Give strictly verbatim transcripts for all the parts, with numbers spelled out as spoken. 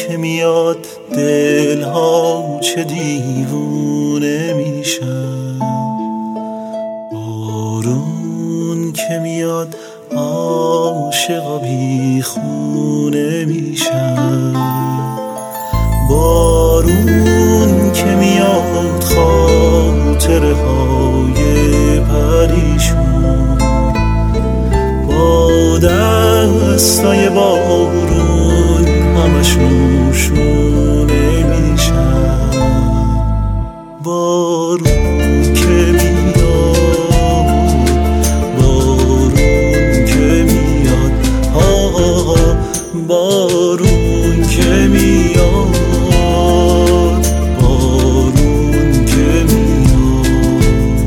که میاد دلها چه دیوونه میشن، بارون که میاد عاشقا بیخونه میشن، بارون که میاد خاطره های پریشون با دستای بارون همشون شونه میشن. بارون که میاد، بارون که میاد، آه بارون که میاد، بارون که میاد.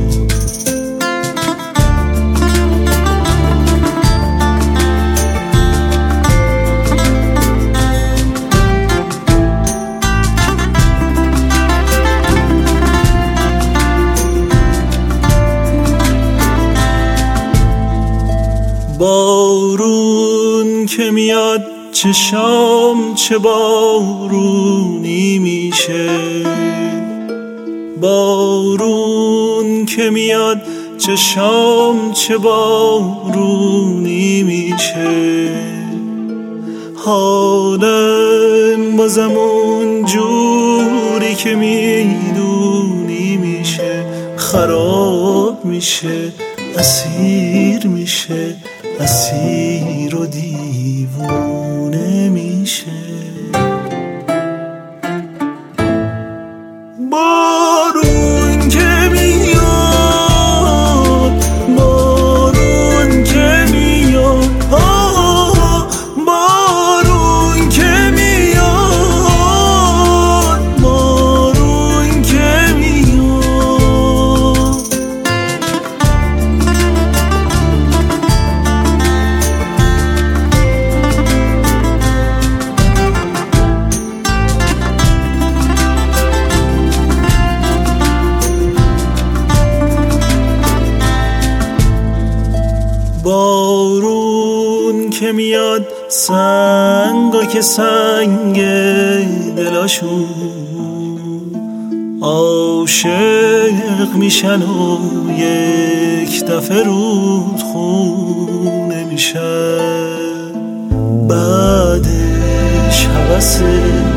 بارون که میاد چه شام چه بارونی میشه، بارون که میاد چه شام چه بارونی میشه، حالم بازم اون جوری که میدونی میشه، خراب میشه، اسیر میشه، اسیر و دیوونه میشه. بارون که میاد، بارون که میاد، آه بارون که میاد، بارون که میاد. بارون که میاد سنگا که سنگ دلاشون عاشق میشن و یک دفعه رودخونه میشن، بعدش هوس